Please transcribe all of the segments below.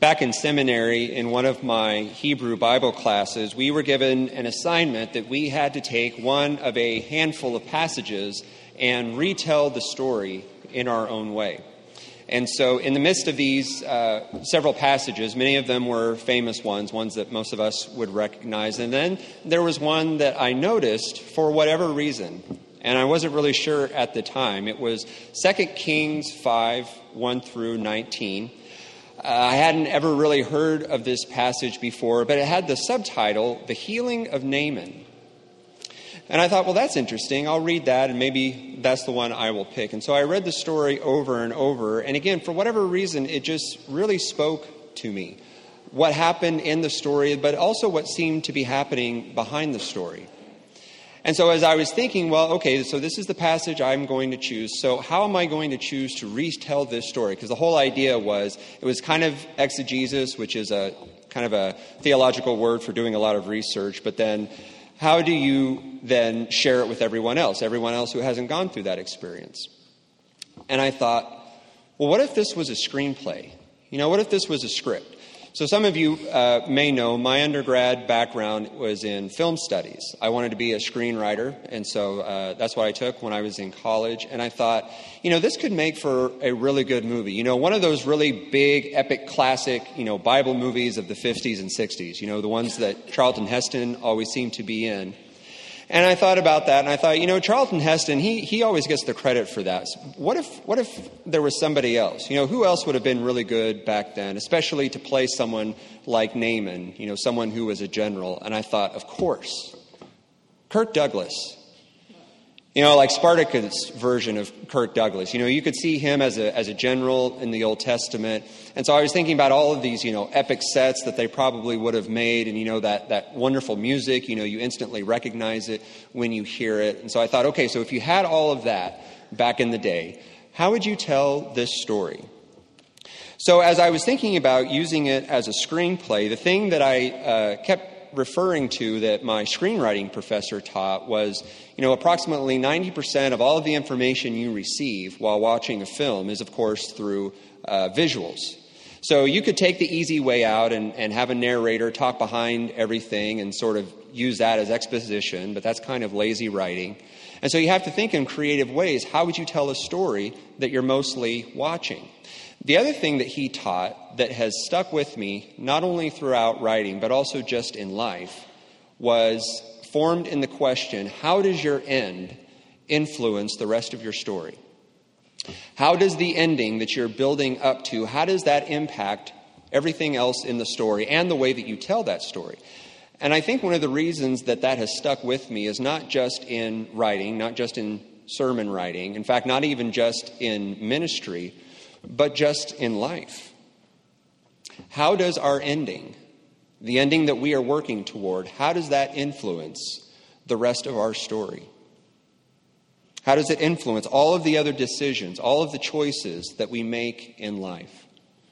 Back in seminary, in one of my Hebrew Bible classes, we were given an assignment that we had to take one of a handful of passages and retell the story in our own way. And so in the midst of these several passages, many of them were famous ones that most of us would recognize. And then there was one that I noticed for whatever reason, and I wasn't really sure at the time. It was 2 Kings 5, 1 through 19. I hadn't ever really heard of this passage before, but it had the subtitle, The Healing of Naaman. And I thought, well, that's interesting. I'll read that, and maybe that's the one I will pick. And so I read the story over and over. And again, for whatever reason, it just really spoke to me. What happened in the story, but also what seemed to be happening behind the story. And so as I was thinking, well, okay, so this is the passage I'm going to choose. So how am I going to choose to retell this story? Because the whole idea was, it was kind of exegesis, which is a kind of a theological word for doing a lot of research. But then how do you then share it with everyone else who hasn't gone through that experience? And I thought, well, what if this was a screenplay? What if this was a script? So some of you may know my undergrad background was in film studies. I wanted to be a screenwriter, and so that's what I took when I was in college. And I thought, this could make for a really good movie. One of those really big, epic, classic, Bible movies of the 50s and 60s. The ones that Charlton Heston always seemed to be in. And I thought about that, and I thought, Charlton Heston, he always gets the credit for that. What if there was somebody else? Who else would have been really good back then, especially to play someone like Naaman, someone who was a general? And I thought, of course, Kirk Douglas. Like Spartacus' version of Kirk Douglas. You could see him as a general in the Old Testament. And so I was thinking about all of these, epic sets that they probably would have made. And, that wonderful music, you instantly recognize it when you hear it. And so I thought, okay, so if you had all of that back in the day, how would you tell this story? So as I was thinking about using it as a screenplay, the thing that I kept referring to that my screenwriting professor taught was, approximately 90% of all of the information you receive while watching a film is, of course, through visuals. So you could take the easy way out and have a narrator talk behind everything and sort of use that as exposition, but that's kind of lazy writing. And so you have to think in creative ways. How would you tell a story that you're mostly watching? The other thing that he taught that has stuck with me, not only throughout writing, but also just in life, was formed in the question, how does your end influence the rest of your story? How does the ending that you're building up to, how does that impact everything else in the story and the way that you tell that story? And I think one of the reasons that has stuck with me is not just in writing, not just in sermon writing, in fact, not even just in ministry, but just in life. How does our ending, the ending that we are working toward, how does that influence the rest of our story? How does it influence all of the other decisions, all of the choices that we make in life?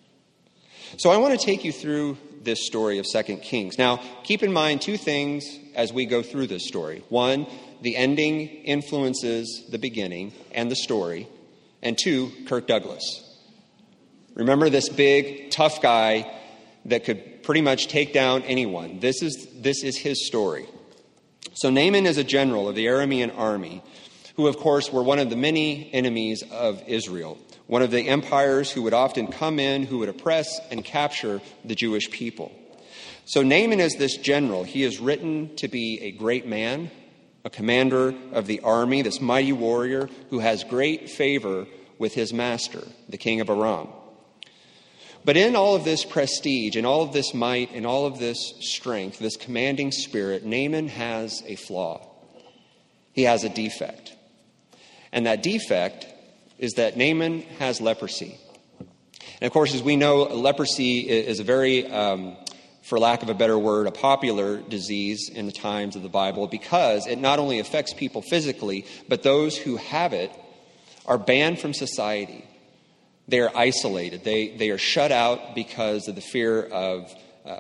So I want to take you through this story of 2 Kings. Now, keep in mind two things as we go through this story. One, the ending influences the beginning and the story. And two, Kirk Douglas. Remember this big, tough guy that could pretty much take down anyone. This is his story. So Naaman is a general of the Aramean army, who, of course, were one of the many enemies of Israel, one of the empires who would often come in, who would oppress and capture the Jewish people. So Naaman is this general. He is written to be a great man, a commander of the army, this mighty warrior who has great favor with his master, the king of Aram. But in all of this prestige and all of this might and all of this strength, this commanding spirit, Naaman has a flaw. He has a defect. And that defect is that Naaman has leprosy. And of course, as we know, leprosy is a very, for lack of a better word, a popular disease in the times of the Bible because it not only affects people physically, but those who have it are banned from society. They are isolated. They are shut out because of the fear of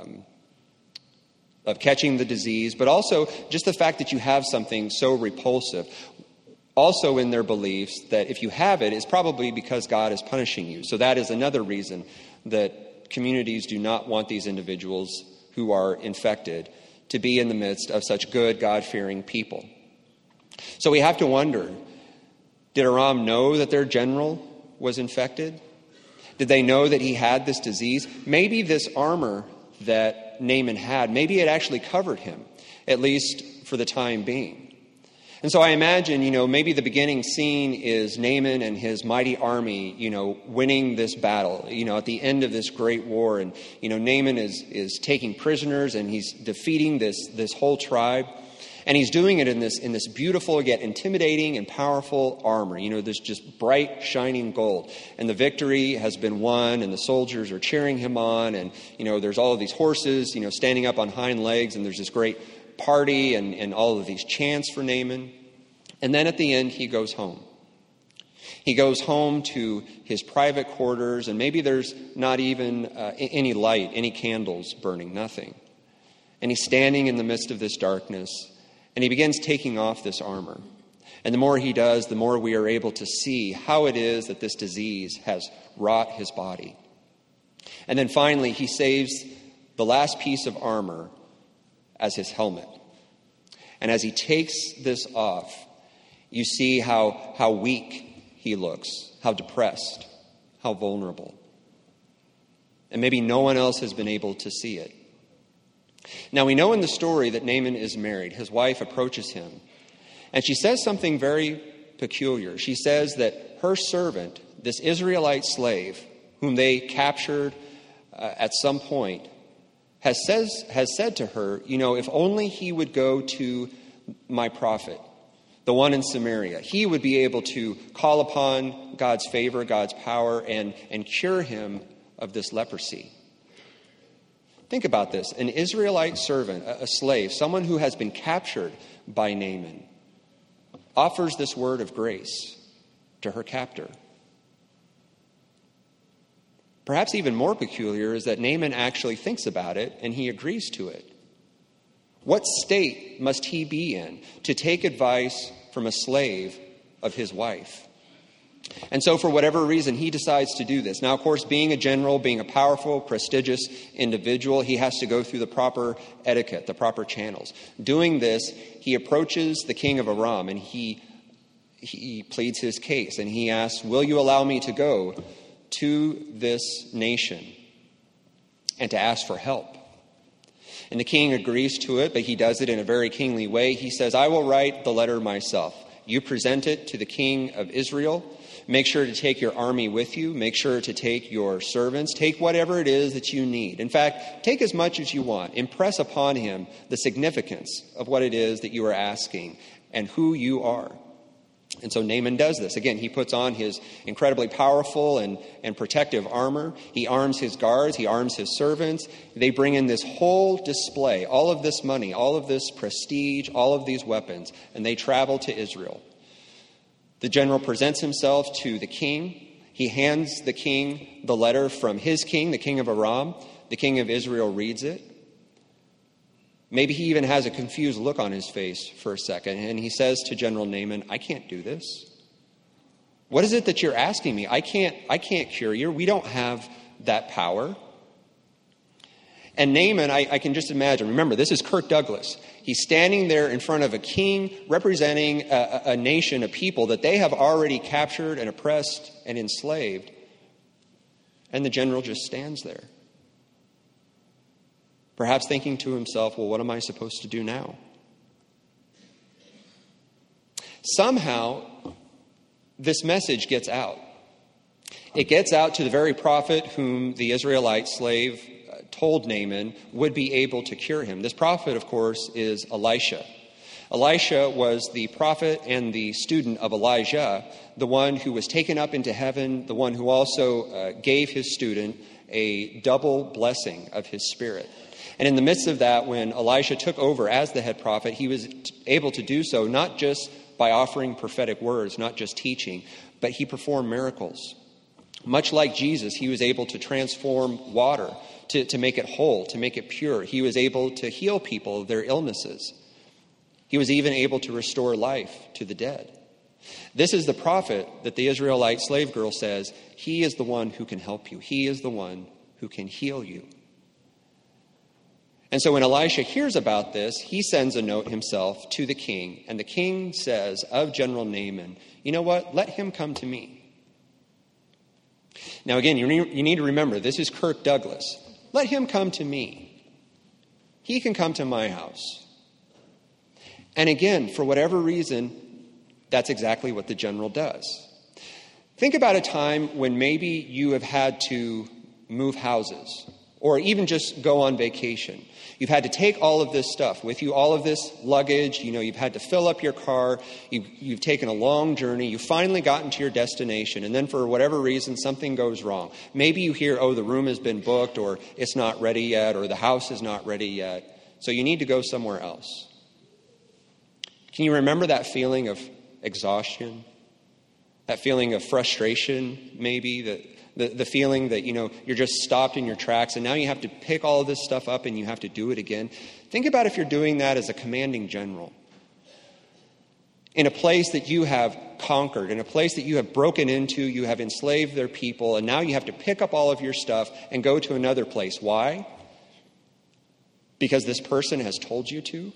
catching the disease, but also just the fact that you have something so repulsive. Also in their beliefs that if you have it, it's probably because God is punishing you. So that is another reason that communities do not want these individuals who are infected to be in the midst of such good, God-fearing people. So we have to wonder, did Aram know that their general was infected? Did they know that he had this disease? Maybe this armor that Naaman had, maybe it actually covered him, at least for the time being. And so I imagine, maybe the beginning scene is Naaman and his mighty army, winning this battle, at the end of this great war. And, Naaman is taking prisoners and he's defeating this whole tribe. And he's doing it in this beautiful yet intimidating and powerful armor, this just bright, shining gold. And the victory has been won and the soldiers are cheering him on. And, there's all of these horses, standing up on hind legs, and there's this great party and all of these chants for Naaman. And then at the end, he goes home. He goes home to his private quarters, and maybe there's not even any light, any candles burning, nothing. And he's standing in the midst of this darkness, and he begins taking off this armor. And the more he does, the more we are able to see how it is that this disease has wrought his body. And then finally, he saves the last piece of armor as his helmet. And as he takes this off, you see how weak he looks, how depressed, how vulnerable. And maybe no one else has been able to see it. Now we know in the story that Naaman is married. His wife approaches him, and she says something very peculiar. She says that her servant, this Israelite slave, whom they captured at some point, has said to her, if only he would go to my prophet, the one in Samaria, he would be able to call upon God's favor, God's power, and cure him of this leprosy. Think about this. An Israelite servant, a slave, someone who has been captured by Naaman, offers this word of grace to her captor. Perhaps even more peculiar is that Naaman actually thinks about it and he agrees to it. What state must he be in to take advice from a slave of his wife? And so for whatever reason, he decides to do this. Now, of course, being a general, being a powerful, prestigious individual, he has to go through the proper etiquette, the proper channels. Doing this, he approaches the king of Aram and he pleads his case and he asks, will you allow me to go to this nation and to ask for help? And the king agrees to it, but he does it in a very kingly way. He says, I will write the letter myself. You present it to the king of Israel. Make sure to take your army with you. Make sure to take your servants. Take whatever it is that you need. In fact, take as much as you want. Impress upon him the significance of what it is that you are asking and who you are. And so Naaman does this. Again, he puts on his incredibly powerful and protective armor. He arms his guards. He arms his servants. They bring in this whole display, all of this money, all of this prestige, all of these weapons, and they travel to Israel. The general presents himself to the king. He hands the king the letter from his king, the king of Aram. The king of Israel reads it. Maybe he even has a confused look on his face for a second, and he says to General Naaman, I can't do this. What is it that you're asking me? I can't cure you. We don't have that power. And Naaman, I can just imagine, remember, this is Kirk Douglas. He's standing there in front of a king representing a nation, a people that they have already captured and oppressed and enslaved. And the general just stands there. Perhaps thinking to himself, well, what am I supposed to do now? Somehow, this message gets out. It gets out to the very prophet whom the Israelite slave told Naaman would be able to cure him. This prophet, of course, is Elisha. Elisha was the prophet and the student of Elijah, the one who was taken up into heaven, the one who also gave his student a double blessing of his spirit. And in the midst of that, when Elisha took over as the head prophet, he was able to do so not just by offering prophetic words, not just teaching, but he performed miracles. Much like Jesus, he was able to transform water, to make it whole, to make it pure. He was able to heal people of their illnesses. He was even able to restore life to the dead. This is the prophet that the Israelite slave girl says, he is the one who can help you. He is the one who can heal you." And so when Elisha hears about this, he sends a note himself to the king. And the king says of General Naaman, "You know what? Let him come to me." Now again, you need to remember, this is Kirk Douglas. Let him come to me. He can come to my house. And again, for whatever reason, that's exactly what the general does. Think about a time when maybe you have had to move houses or even just go on vacation. You've had to take all of this stuff with you, all of this luggage. You've had to fill up your car. You've taken a long journey. You've finally gotten to your destination. And then for whatever reason, something goes wrong. Maybe you hear, oh, the room has been booked, or it's not ready yet, or the house is not ready yet. So you need to go somewhere else. Can you remember that feeling of exhaustion? That feeling of frustration, maybe? The feeling that, you're just stopped in your tracks and now you have to pick all of this stuff up and you have to do it again. Think about if you're doing that as a commanding general. In a place that you have conquered, in a place that you have broken into, you have enslaved their people, and now you have to pick up all of your stuff and go to another place. Why? Because this person has told you to?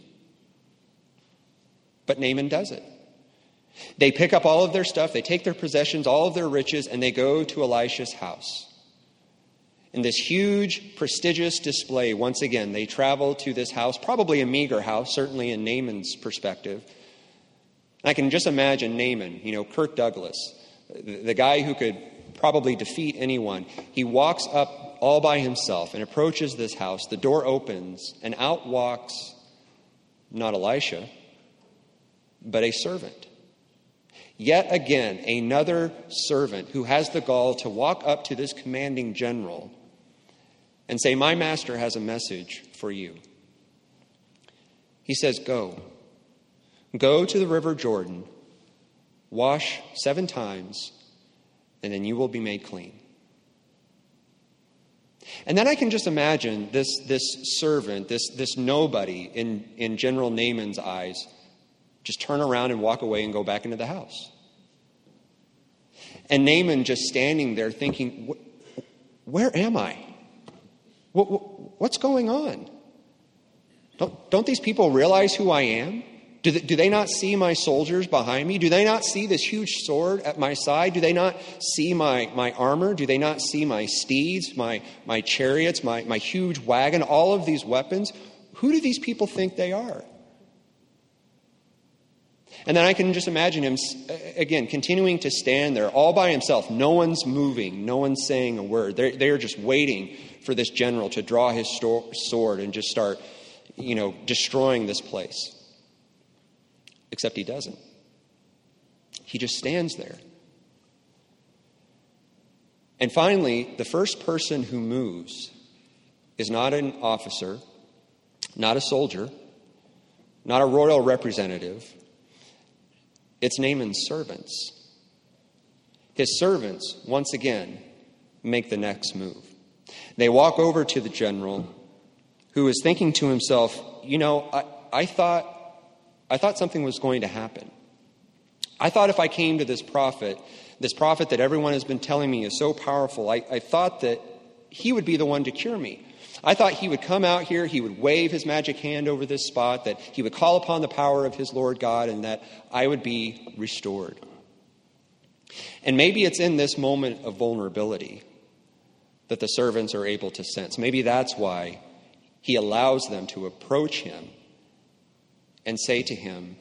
But Naaman does it. They pick up all of their stuff, they take their possessions, all of their riches, and they go to Elisha's house. In this huge, prestigious display, once again, they travel to this house, probably a meager house, certainly in Naaman's perspective. I can just imagine Naaman, Kirk Douglas, the guy who could probably defeat anyone. He walks up all by himself and approaches this house. The door opens, and out walks not Elisha, but a servant. Yet again, another servant who has the gall to walk up to this commanding general and say, "My master has a message for you." He says, Go to the river Jordan, wash 7 times, and then you will be made clean. And then I can just imagine this servant, this nobody in General Naaman's eyes, just turn around and walk away and go back into the house. And Naaman just standing there thinking, where am I? What's going on? Don't these people realize who I am? Do they not see my soldiers behind me? Do they not see this huge sword at my side? Do they not see my armor? Do they not see my steeds, my chariots, my huge wagon, all of these weapons? Who do these people think they are? And then I can just imagine him, again, continuing to stand there all by himself. No one's moving. No one's saying a word. They're just waiting for this general to draw his sword and just start, destroying this place. Except he doesn't. He just stands there. And finally, the first person who moves is not an officer, not a soldier, not a royal representative. It's Naaman's servants. His servants, once again, make the next move. They walk over to the general, who is thinking to himself, I thought something was going to happen. I thought if I came to this prophet that everyone has been telling me is so powerful, I thought that he would be the one to cure me. I thought he would come out here, he would wave his magic hand over this spot, that he would call upon the power of his Lord God, and that I would be restored. And maybe it's in this moment of vulnerability that the servants are able to sense. Maybe that's why he allows them to approach him and say to him,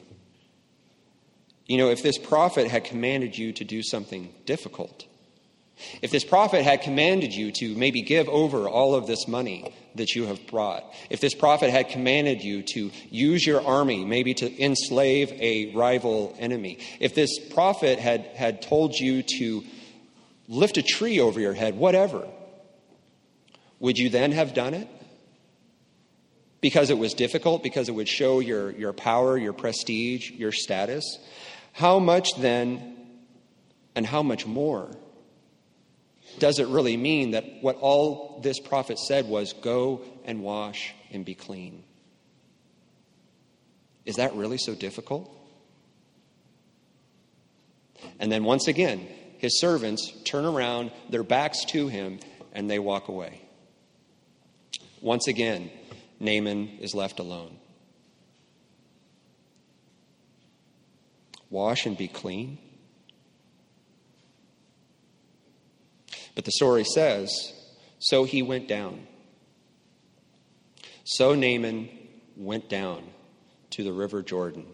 if this prophet had commanded you to do something difficult, if this prophet had commanded you to maybe give over all of this money that you have brought, if this prophet had commanded you to use your army maybe to enslave a rival enemy, if this prophet had told you to lift a tree over your head, whatever, would you then have done it? Because it was difficult, because it would show your power, your prestige, your status? How much then, and how much more, does it really mean that what all this prophet said was, go and wash and be clean? Is that really so difficult? And then once again, his servants turn around, their backs to him, and they walk away. Once again, Naaman is left alone. Wash and be clean. But the story says, so he went down. So Naaman went down to the river Jordan.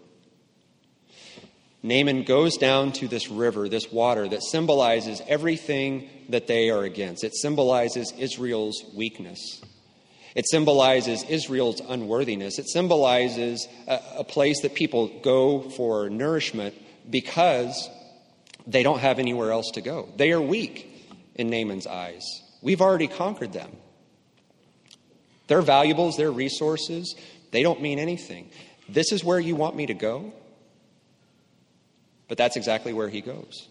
Naaman goes down to this river, this water that symbolizes everything that they are against. It symbolizes Israel's weakness. It symbolizes Israel's unworthiness. It symbolizes a place that people go for nourishment because they don't have anywhere else to go. They are weak in Naaman's eyes. We've already conquered them. Their valuables, their resources, they don't mean anything. This is where you want me to go? But that's exactly where he goes.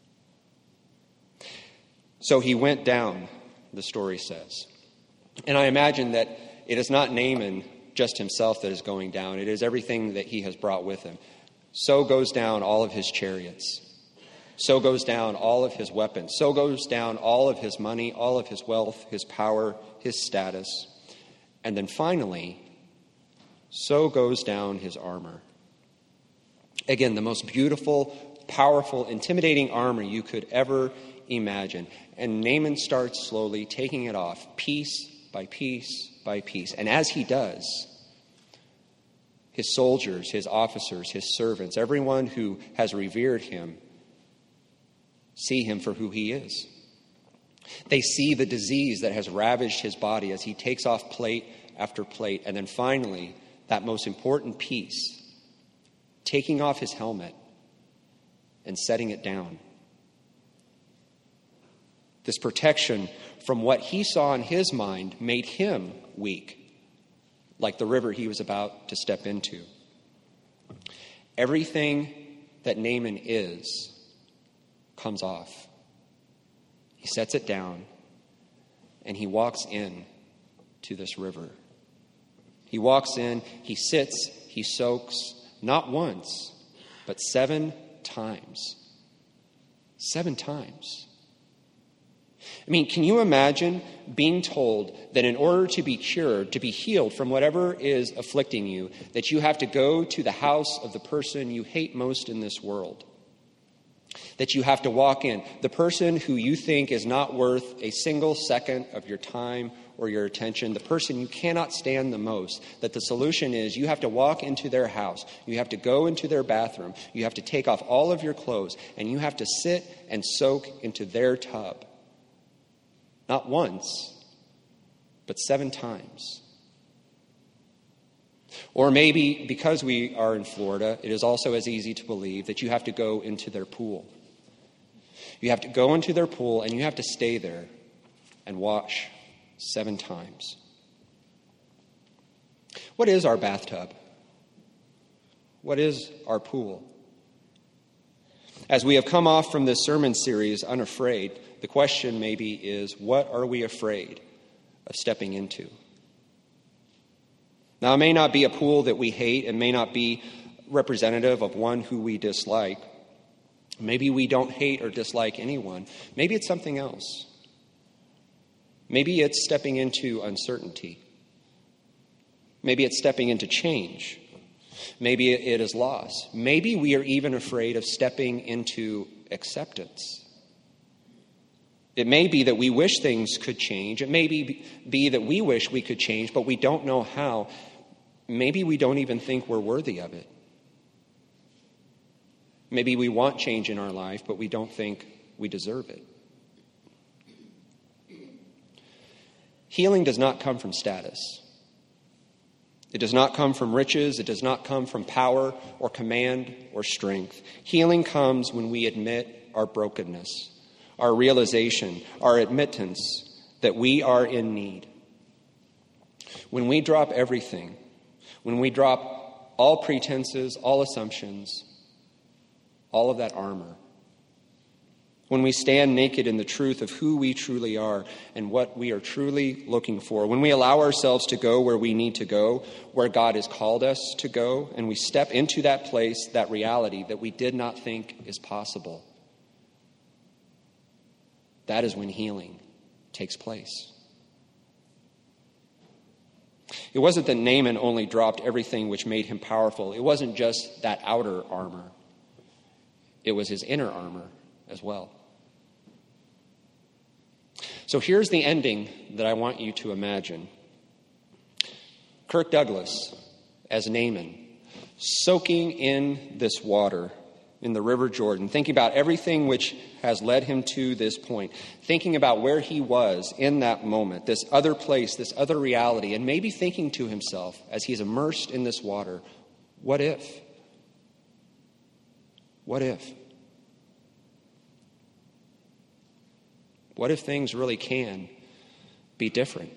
So he went down, the story says. And I imagine that it is not Naaman just himself that is going down. It is everything that he has brought with him. So goes down all of his chariots. So goes down all of his weapons. So goes down all of his money, all of his wealth, his power, his status. And then finally, so goes down his armor. Again, the most beautiful, powerful, intimidating armor you could ever imagine. And Naaman starts slowly taking it off, piece by piece by piece. And as he does, his soldiers, his officers, his servants, everyone who has revered him, see him for who he is. They see the disease that has ravaged his body as he takes off plate after plate. And then finally, that most important piece, taking off his helmet and setting it down. This protection from what he saw in his mind made him weak, like the river he was about to step into. Everything that Naaman is comes off. He sets it down and he walks in to this river. He walks in, he sits, he soaks, not once, but 7 times. 7 times. I mean, can you imagine being told that in order to be cured, to be healed from whatever is afflicting you, that you have to go to the house of the person you hate most in this world? That you have to walk in, the person who you think is not worth a single second of your time or your attention, the person you cannot stand the most, that the solution is you have to walk into their house, you have to go into their bathroom, you have to take off all of your clothes, and you have to sit and soak into their tub. Not once, but 7 times. Or maybe because we are in Florida, it is also as easy to believe that you have to go into their pool. You have to go into their pool and you have to stay there and wash 7 times. What is our bathtub? What is our pool? As we have come off from this sermon series, Unafraid, the question maybe is, what are we afraid of stepping into? Now, it may not be a pool that we hate. It may not be representative of one who we dislike. Maybe we don't hate or dislike anyone. Maybe it's something else. Maybe it's stepping into uncertainty. Maybe it's stepping into change. Maybe it is loss. Maybe we are even afraid of stepping into acceptance. It may be that we wish things could change. It may be that we wish we could change, but we don't know how. Maybe we don't even think we're worthy of it. Maybe we want change in our life, but we don't think we deserve it. Healing does not come from status. It does not come from riches. It does not come from power or command or strength. Healing comes when we admit our brokenness, our realization, our admittance that we are in need. When we drop everything, when we drop all pretenses, all assumptions, all of that armor, when we stand naked in the truth of who we truly are and what we are truly looking for, when we allow ourselves to go where we need to go, where God has called us to go, and we step into that place, that reality that we did not think is possible, that is when healing takes place. It wasn't that Naaman only dropped everything which made him powerful. It wasn't just that outer armor. It was his inner armor as well. So here's the ending that I want you to imagine. Kirk Douglas as Naaman, soaking in this water in the River Jordan, thinking about everything which has led him to this point, thinking about where he was in that moment, this other place, this other reality, and maybe thinking to himself as he's immersed in this water, what if? What if? What if things really can be different?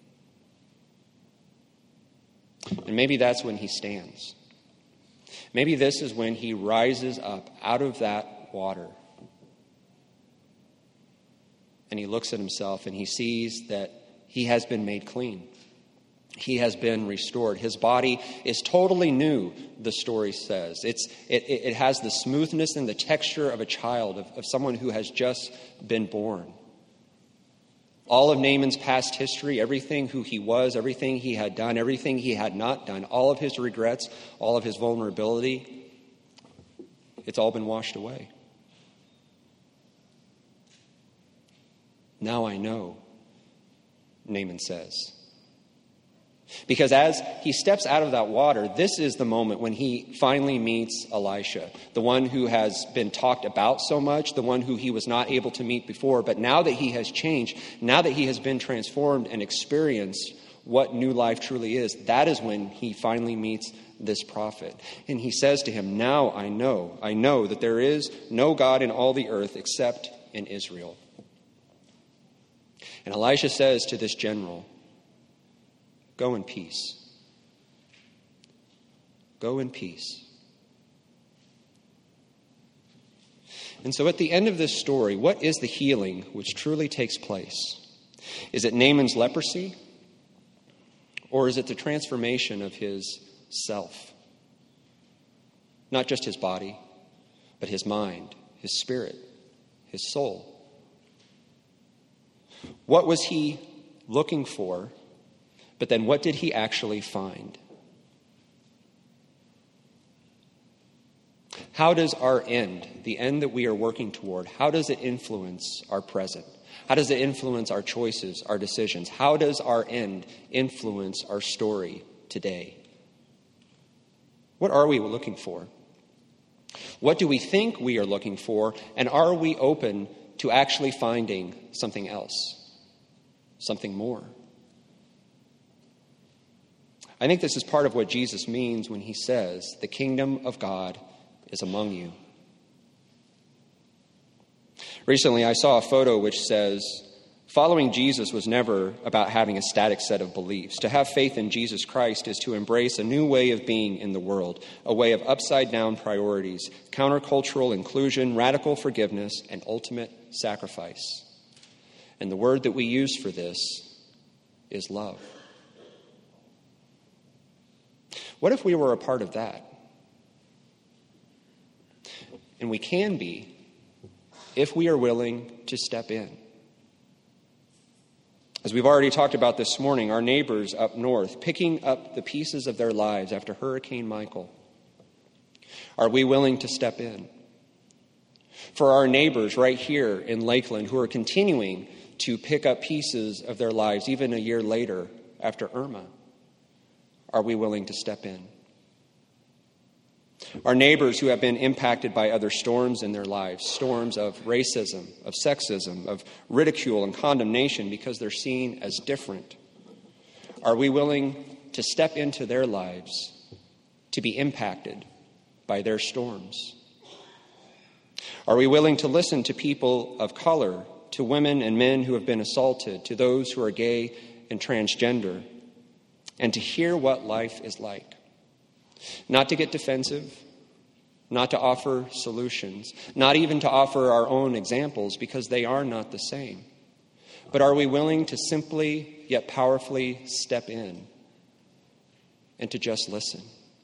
And maybe that's when he stands. Maybe this is when he rises up out of that water. And he looks at himself and he sees that he has been made clean. He has been restored. His body is totally new, the story says. It has the smoothness and the texture of a child, of someone who has just been born. All of Naaman's past history, everything who he was, everything he had done, everything he had not done, all of his regrets, all of his vulnerability, it's all been washed away. Now I know, Naaman says. Because as he steps out of that water, this is the moment when he finally meets Elisha, the one who has been talked about so much, the one who he was not able to meet before. But now that he has changed, now that he has been transformed and experienced what new life truly is, that is when he finally meets this prophet. And he says to him, now I know that there is no God in all the earth except in Israel. And Elisha says to this general, go in peace. Go in peace. And so at the end of this story, what is the healing which truly takes place? Is it Naaman's leprosy? Or is it the transformation of his self? Not just his body, but his mind, his spirit, his soul. What was he looking for? But then what did he actually find? How does our end, the end that we are working toward, how does it influence our present? How does it influence our choices, our decisions? How does our end influence our story today? What are we looking for? What do we think we are looking for? And are we open to actually finding something else? Something more? I think this is part of what Jesus means when he says, the kingdom of God is among you. Recently, I saw a photo which says, following Jesus was never about having a static set of beliefs. To have faith in Jesus Christ is to embrace a new way of being in the world, a way of upside-down priorities, countercultural inclusion, radical forgiveness, and ultimate sacrifice. And the word that we use for this is love. What if we were a part of that? And we can be if we are willing to step in. As we've already talked about this morning, our neighbors up north, picking up the pieces of their lives after Hurricane Michael. Are we willing to step in? For our neighbors right here in Lakeland who are continuing to pick up pieces of their lives even a year later after Irma, are we willing to step in? Our neighbors who have been impacted by other storms in their lives, storms of racism, of sexism, of ridicule and condemnation because they're seen as different. Are we willing to step into their lives to be impacted by their storms? Are we willing to listen to people of color, to women and men who have been assaulted, to those who are gay and transgender, and to hear what life is like? Not to get defensive, not to offer solutions, not even to offer our own examples because they are not the same. But are we willing to simply yet powerfully step in and to just listen?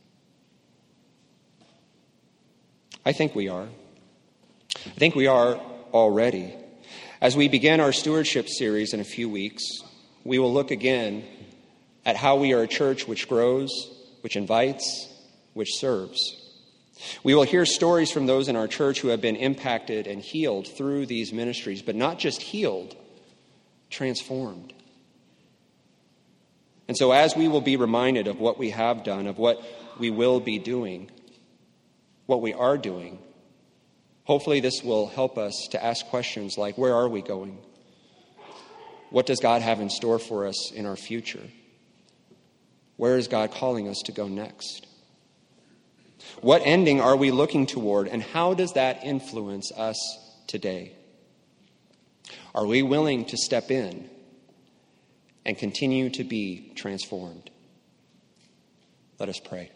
I think we are. I think we are already. As we begin our stewardship series in a few weeks, we will look again at how we are a church which grows, which invites, which serves. We will hear stories from those in our church who have been impacted and healed through these ministries, but not just healed, transformed. And so as we will be reminded of what we have done, of what we will be doing, what we are doing, hopefully this will help us to ask questions like, where are we going? What does God have in store for us in our future? Where is God calling us to go next? What ending are we looking toward, and how does that influence us today? Are we willing to step in and continue to be transformed? Let us pray.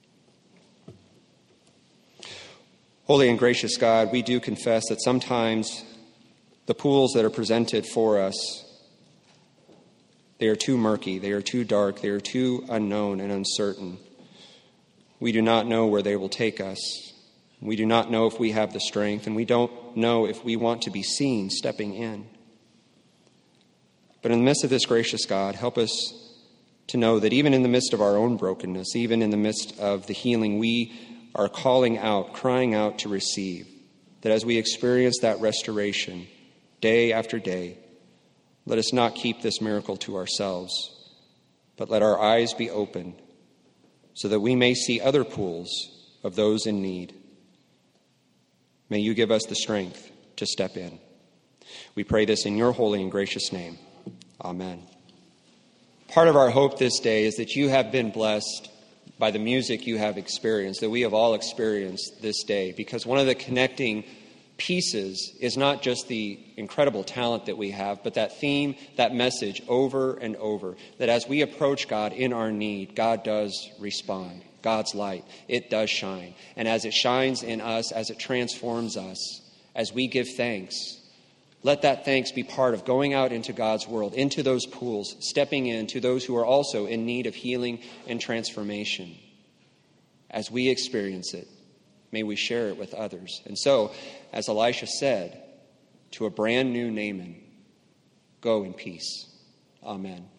Holy and gracious God, we do confess that sometimes the pools that are presented for us, they are too murky, they are too dark, they are too unknown and uncertain. We do not know where they will take us. We do not know if we have the strength, and we don't know if we want to be seen stepping in. But in the midst of this, gracious God, help us to know that even in the midst of our own brokenness, even in the midst of the healing we are calling out, crying out to receive, that as we experience that restoration day after day, let us not keep this miracle to ourselves, but let our eyes be open so that we may see other pools of those in need. May you give us the strength to step in. We pray this in your holy and gracious name. Amen. Part of our hope this day is that you have been blessed by the music you have experienced, that we have all experienced this day, because one of the connecting pieces is not just the incredible talent that we have, but that theme, that message over and over, that as we approach God in our need, God does respond. God's light, it does shine. And as it shines in us, as it transforms us, as we give thanks, let that thanks be part of going out into God's world, into those pools, stepping in to those who are also in need of healing and transformation. As we experience it, may we share it with others. And so, as Elisha said to a brand new Naaman, go in peace. Amen.